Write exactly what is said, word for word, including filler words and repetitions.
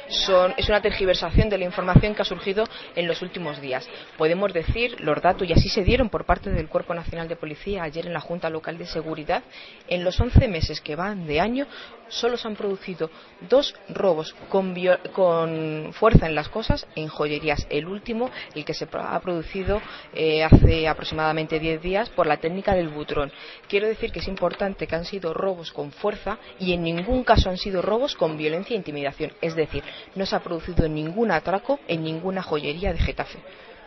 son, es una tergiversación de la información que ha surgido en los últimos días. Podemos decir los datos, y así se dieron por parte del Cuerpo Nacional de Policía ayer en la Junta Local de Seguridad, en los once meses que van de año solo se han producido dos robos con, con fuerza en las cosas en joyerías. El último, el que se ha producido eh, hace aproximadamente diez días por la técnica del butrón. Quiero decir que es importante que han sido robos con fuerza y en ningún caso han sido robos con violencia e intimidación. Es decir, no se ha producido ningún atraco en ninguna joyería de Getafe.